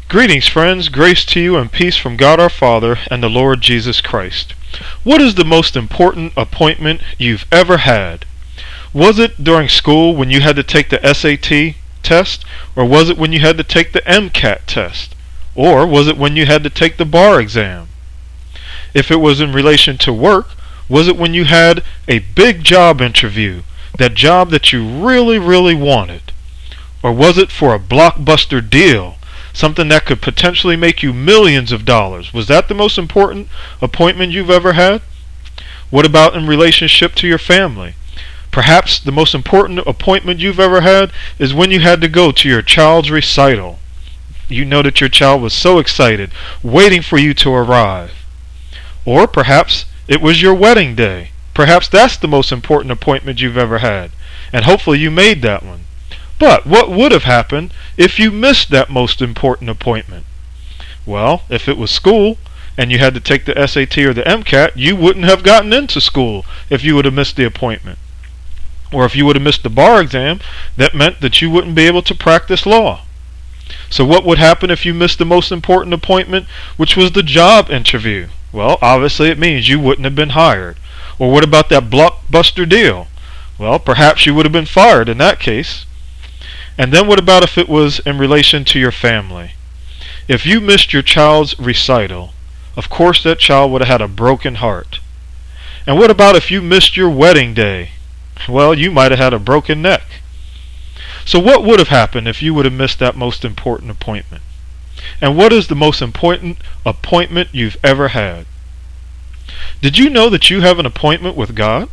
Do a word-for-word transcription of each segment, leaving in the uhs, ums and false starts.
Greetings, friends. Grace to you and peace from God our Father and the Lord Jesus Christ. What is the most important appointment you've ever had? Was it during school when you had to take the S A T test? Or was it when you had to take the MCAT test? Or was it when you had to take the bar exam? If it was in relation to work, was it when you had a big job interview, that job that you really, really wanted? Or was it for a blockbuster deal? Something that could potentially make you millions of dollars. Was that the most important appointment you've ever had? What about in relationship to your family? Perhaps the most important appointment you've ever had is when you had to go to your child's recital. You know that your child was so excited, waiting for you to arrive. Or perhaps it was your wedding day. Perhaps that's the most important appointment you've ever had. And hopefully you made that one. But what would have happened if you missed that most important appointment? Well, if it was school and you had to take the S A T or the MCAT, you wouldn't have gotten into school if you would have missed the appointment. Or if you would have missed the bar exam, that meant that you wouldn't be able to practice law. So what would happen if you missed the most important appointment, which was the job interview? Well, obviously it means you wouldn't have been hired. Or what about that blockbuster deal? Well, perhaps you would have been fired in that case. And then what about if it was in relation to your family? If you missed your child's recital, of course that child would have had a broken heart. And what about if you missed your wedding day? Well, you might have had a broken neck. So what would have happened if you would have missed that most important appointment? And what is the most important appointment you've ever had? Did you know that you have an appointment with God?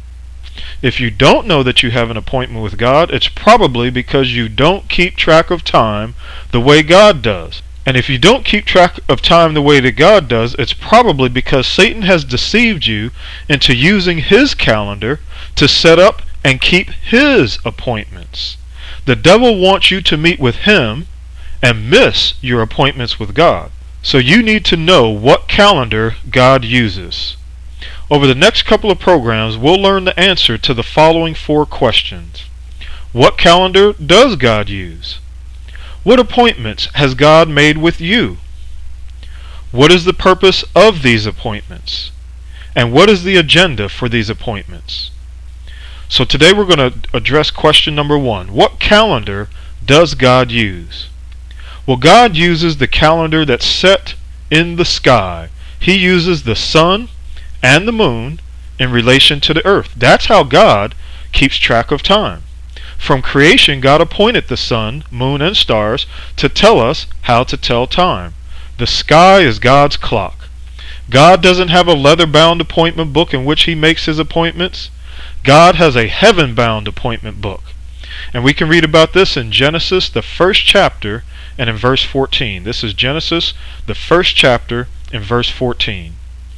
If you don't know that you have an appointment with God, it's probably because you don't keep track of time the way God does. And if you don't keep track of time the way that God does, it's probably because Satan has deceived you into using his calendar to set up and keep his appointments. The devil wants you to meet with him and miss your appointments with God. So you need to know what calendar God uses. Over the next couple of programs, we'll learn the answer to the following four questions. What calendar does God use? What appointments has God made with you? What is the purpose of these appointments? And what is the agenda for these appointments? So today we're going to address question number one. What calendar does God use? Well, God uses the calendar that's set in the sky. He uses the sun and the moon in relation to the earth. That's how God keeps track of time. From creation, God appointed the sun, moon, and stars to tell us how to tell time. The sky is God's clock. God doesn't have a leather-bound appointment book in which he makes his appointments. God has a heaven-bound appointment book. And we can read about this in Genesis, the first chapter, and in verse fourteen. This is Genesis, the first chapter, in verse fourteen.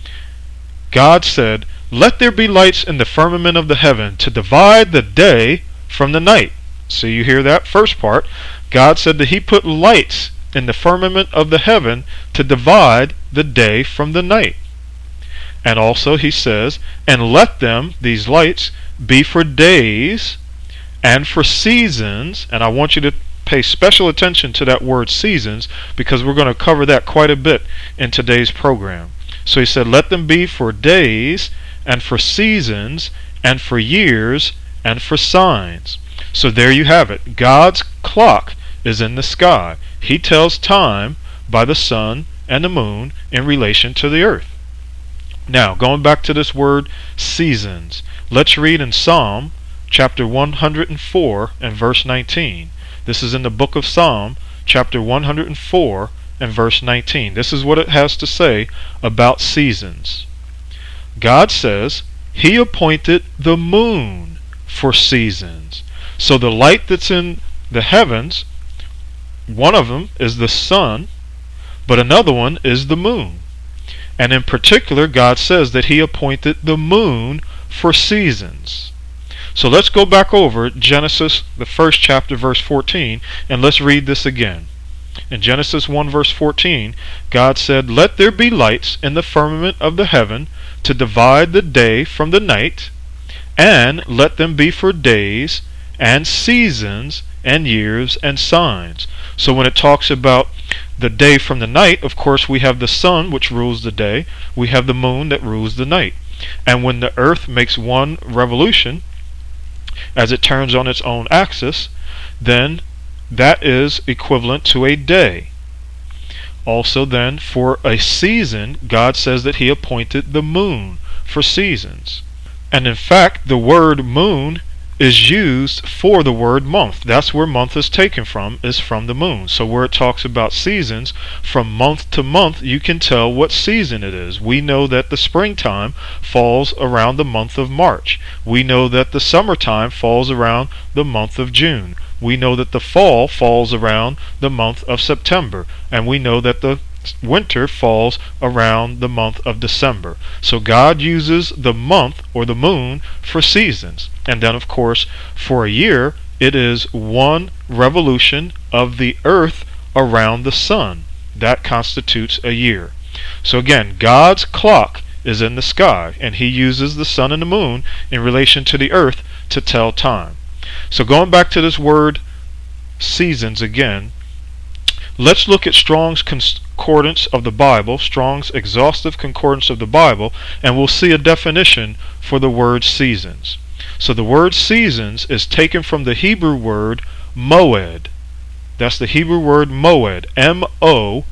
God said, "Let there be lights in the firmament of the heaven to divide the day from the night." So you hear that first part. God said that he put lights in the firmament of the heaven to divide the day from the night. And also he says, "And let them," these lights, "be for days and for seasons." And I want you to pay special attention to that word seasons, because we're going to cover that quite a bit in today's program. So he said, "Let them be for days and for seasons and for years and for signs." So there you have it. God's clock is in the sky. He tells time by the sun and the moon in relation to the earth. Now, going back to this word seasons, let's read in Psalm chapter one hundred four and verse nineteen. This is in the book of Psalm chapter one hundred four and verse nineteen. This is what it has to say about seasons. God says he appointed the moon for seasons. So the light that's in the heavens, one of them is the sun, but another one is the moon. And in particular, God says that he appointed the moon for seasons. So let's go back over Genesis, the first chapter, verse fourteen, and let's read this again. In Genesis one verse fourteen, God said, "Let there be lights in the firmament of the heaven to divide the day from the night, and let them be for days and seasons and years and signs." So when it talks about the day from the night, of course, we have the sun, which rules the day. We have the moon that rules the night. And when the earth makes one revolution, as it turns on its own axis, then that is equivalent to a day. Also then, for a season, God says that he appointed the moon for seasons. And in fact, the word moon is used for the word month. That's where month is taken from, is from the moon. So where it talks about seasons, from month to month, you can tell what season it is. We know that the springtime falls around the month of March. We know that the summertime falls around the month of June. We know that the fall falls around the month of September. And we know that the winter falls around the month of December. So God uses the month or the moon for seasons. And then of course for a year it is one revolution of the earth around the sun. That constitutes a year. So again, God's clock is in the sky, and he uses the sun and the moon in relation to the earth to tell time. So going back to this word seasons again, let's look at Strong's Concordance of the Bible, Strong's Exhaustive Concordance of the Bible, and we'll see a definition for the word seasons. So the word seasons is taken from the Hebrew word moed. That's the Hebrew word moed, M O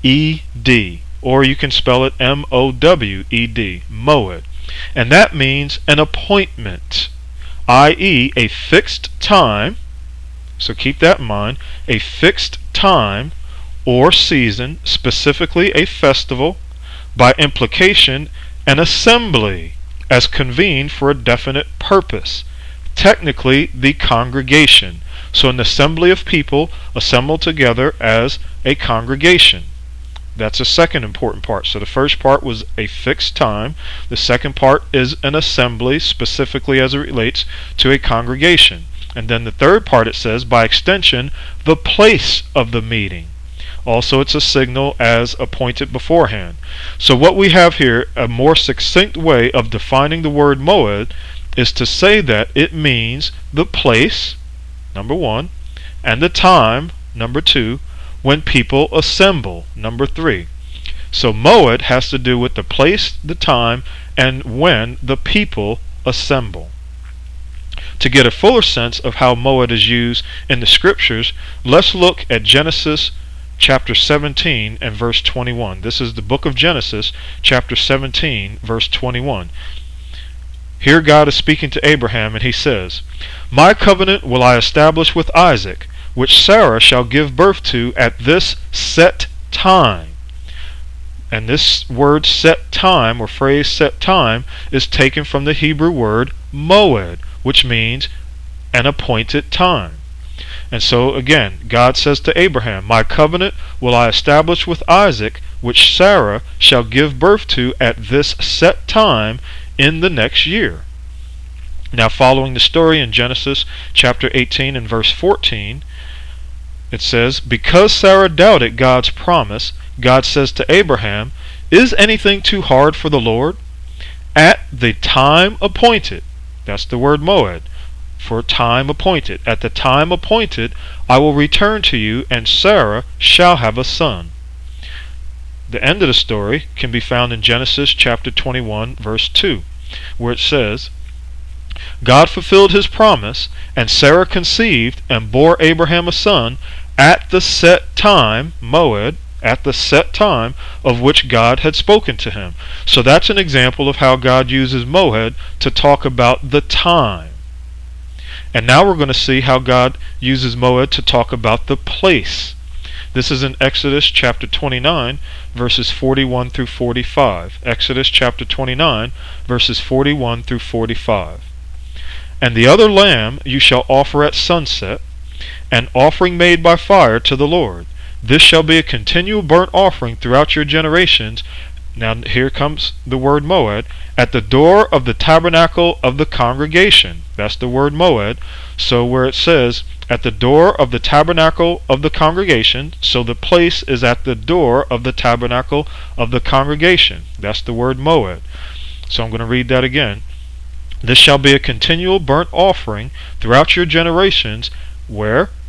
E D, or you can spell it M O W E D, moed. And that means an appointment, that is a fixed time. So keep that in mind, a fixed time or season, specifically a festival, by implication an assembly as convened for a definite purpose, technically the congregation. So an assembly of people assembled together as a congregation. That's a second important part. So the first part was a fixed time. The second part is an assembly, specifically as it relates to a congregation. And then the third part, it says, by extension, the place of the meeting. Also, it's a signal as appointed beforehand. So what we have here, a more succinct way of defining the word moed, is to say that it means the place, number one, and the time, number two, when people assemble, number three. So moed has to do with the place, the time, and when the people assemble. To get a fuller sense of how moed is used in the scriptures, let's look at Genesis chapter seventeen and verse twenty-one. This is the book of Genesis, chapter seventeen, verse twenty-one. Here God is speaking to Abraham, and he says, "My covenant will I establish with Isaac, which Sarah shall give birth to at this set time." And this word set time, or phrase set time, is taken from the Hebrew word moed, which means an appointed time. And so again, God says to Abraham, "My covenant will I establish with Isaac, which Sarah shall give birth to at this set time in the next year." Now following the story in Genesis chapter eighteen and verse fourteen, it says, because Sarah doubted God's promise, God says to Abraham, "Is anything too hard for the Lord? At the time appointed," that's the word moed, for time appointed, "at the time appointed I will return to you, and Sarah shall have a son." The end of the story can be found in Genesis chapter twenty-one verse two, where it says, God fulfilled his promise, and Sarah conceived and bore Abraham a son at the set time, moed, at the set time of which God had spoken to him. So that's an example of how God uses moed to talk about the time. And now we're going to see how God uses moed to talk about the place. This is in Exodus chapter twenty-nine, verses forty-one through forty-five. Exodus chapter twenty-nine, verses forty-one through forty-five. "And the other lamb you shall offer at sunset, an offering made by fire to the Lord. This shall be a continual burnt offering throughout your generations." Now here comes the word moed. "At the door of the tabernacle of the congregation." That's the word moed. So where it says, "at the door of the tabernacle of the congregation," so the place is at the door of the tabernacle of the congregation. That's the word moed. So I'm going to read that again. "This shall be a continual burnt offering throughout your generations," where?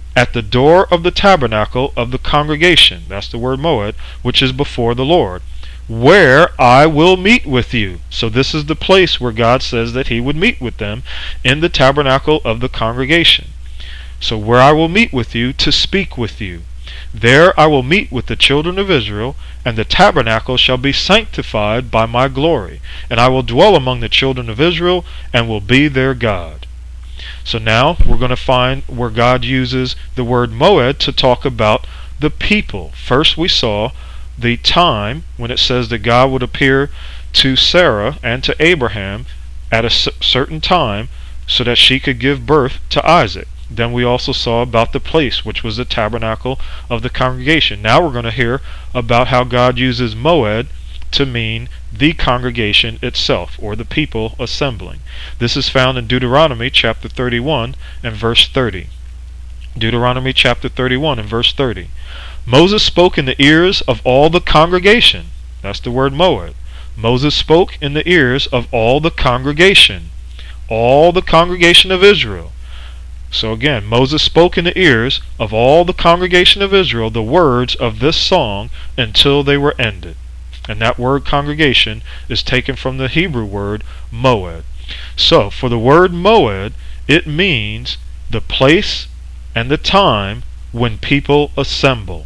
at the door of the tabernacle of the congregation, that's the word moed, which is before the Lord, where I will meet with you. So this is the place where God says that he would meet with them, in the tabernacle of the congregation. So where I will meet with you to speak with you. There I will meet with the children of Israel, and the tabernacle shall be sanctified by my glory, and I will dwell among the children of Israel, and will be their God. So now we're going to find where God uses the word moed to talk about the people. First we saw the time when it says that God would appear to Sarah and to Abraham at a certain time so that she could give birth to Isaac. Then we also saw about the place, which was the tabernacle of the congregation. Now we're going to hear about how God uses moed to mean the congregation itself, or the people assembling. This is found in Deuteronomy chapter thirty-one and verse thirty. Deuteronomy chapter thirty-one and verse thirty. Moses spoke in the ears of all the congregation. That's the word moed. Moses spoke in the ears of all the congregation. All the congregation of Israel. So again, Moses spoke in the ears of all the congregation of Israel the words of this song until they were ended. And that word congregation is taken from the Hebrew word moed. So for the word moed, it means the place and the time when people assemble.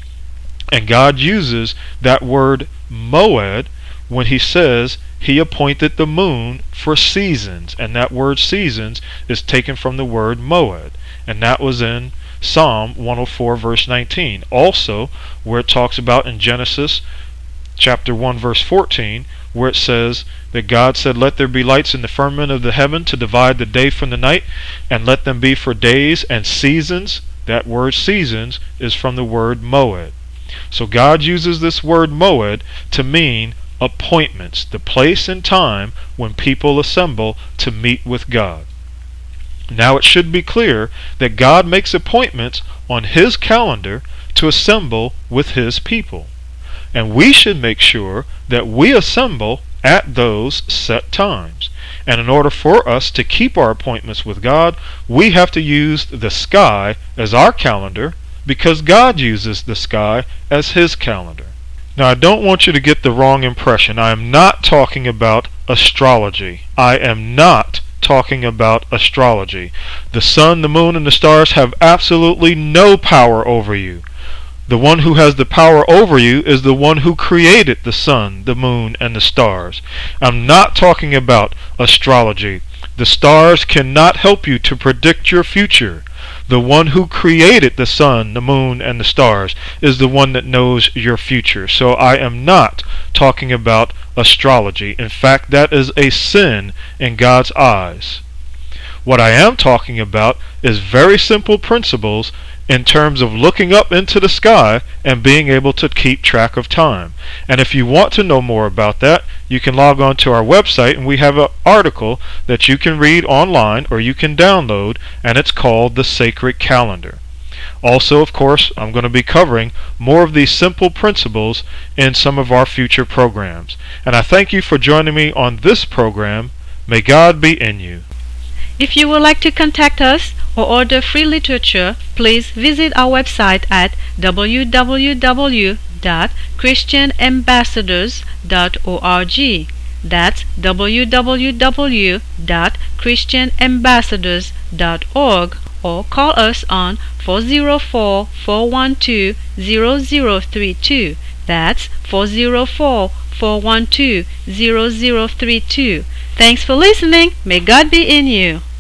And God uses that word moed when he says he appointed the moon for seasons, and that word seasons is taken from the word moed, and that was in Psalm one oh four verse nineteen. Also where it talks about in Genesis chapter one verse fourteen, where it says that God said, let there be lights in the firmament of the heaven to divide the day from the night, and let them be for days and seasons. That word seasons is from the word moed. So God uses this word moed to mean appointments, the place and time when people assemble to meet with God. Now it should be clear that God makes appointments on his calendar to assemble with his people. And we should make sure that we assemble at those set times. And in order for us to keep our appointments with God, we have to use the sky as our calendar, because God uses the sky as his calendar. Now I don't want you to get the wrong impression. I am not talking about astrology. I am not talking about astrology. The sun, the moon, and the stars have absolutely no power over you. The one who has the power over you is the one who created the sun, the moon, and the stars. I'm not talking about astrology. The stars cannot help you to predict your future. The one who created the sun, the moon, and the stars is the one that knows your future. So I am not talking about astrology. In fact, that is a sin in God's eyes. What I am talking about is very simple principles in terms of looking up into the sky and being able to keep track of time. And if you want to know more about that, you can log on to our website, and we have an article that you can read online or you can download, and it's called The Sacred Calendar. Also, of course, I'm going to be covering more of these simple principles in some of our future programs. And I thank you for joining me on this program. May God be in you. If you would like to contact us or order free literature, please visit our website at w w w dot christian ambassadors dot org. That's w w w dot christian ambassadors dot org, or call us on four oh four, four one two, zero zero three two. That's four oh four, four one two, zero zero three two. Thanks for listening. May God be in you.